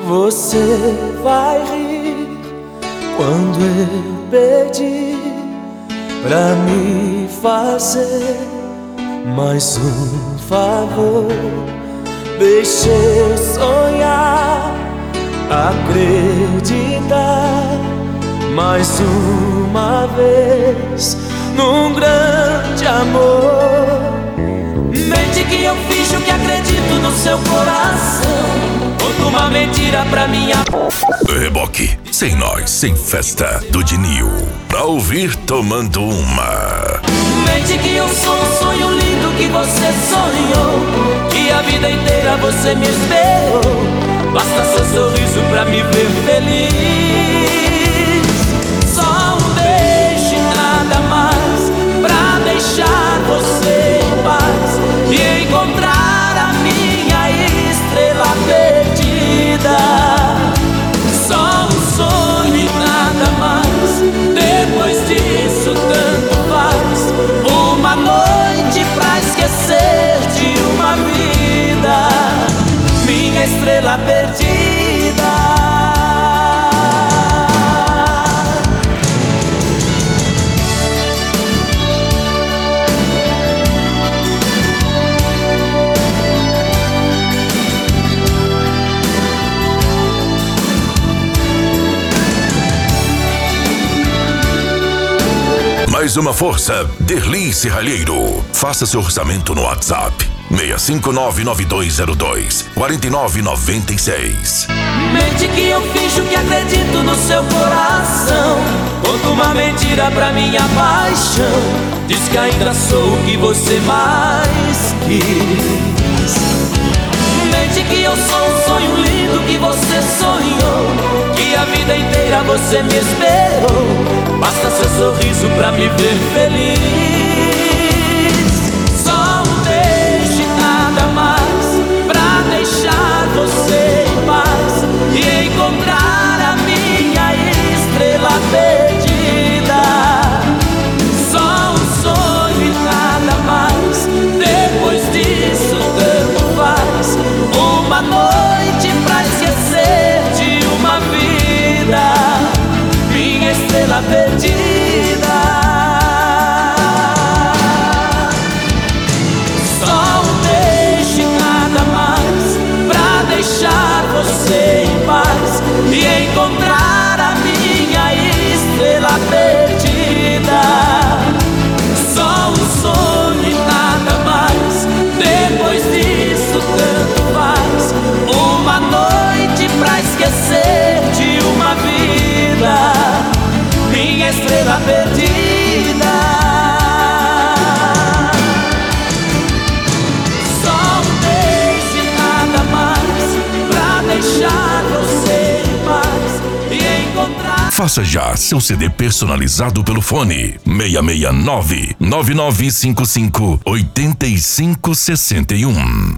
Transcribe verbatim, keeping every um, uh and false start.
Você vai rir quando eu pedir pra me fazer mais um favor. Deixa eu sonhar, acreditar mais uma vez num grande amor. Mente que eu finjo que acredito no seu coração. Conta uma mentira pra minha... Reboque, sem nós, sem festa, do Dinil. Pra ouvir tomando uma. Mente que eu sou um sonho lindo que você sonhou, que a vida inteira você me esperou. Basta seu sorriso pra me ver feliz. Só um beijo e nada mais pra deixar você em paz e encontrar a minha estrela perdida. Só um sonho e nada mais. Depois disso tanto faz. Uma noite pra esquecer de uma vida. Minha estrela perdida. Mais uma força, Derli Serralheiro. Faça seu orçamento no WhatsApp seis cinco nove nove dois zero dois quatro nove nove seis. Mente que eu finjo que acredito no seu coração. Conta uma mentira pra minha paixão. Diz que ainda sou o que você mais quis. Mente que eu sou um sonho lindo que você sonhou, que a vida inteira você me esperou. Basta seu sorriso pra me ver feliz. Só um beijo e nada mais pra deixar você em paz e encontrar a minha estrela perdida. Só um sonho e nada mais. Depois disso tanto faz. Uma noite pra esquecer de uma vida. Minha estrela perdida. Só um beijo e nada mais pra deixar você em paz e encontrar a minha estrela perdida. Só um sonho e nada mais. Depois disso tanto faz. Uma noite pra esquecer de uma vida. Minha estrela perdida. Só um beijo e nada mais pra deixar você em paz e encontrar... Faça já seu C D personalizado pelo fone seis seis nove nove nove cinco cinco oito cinco seis um.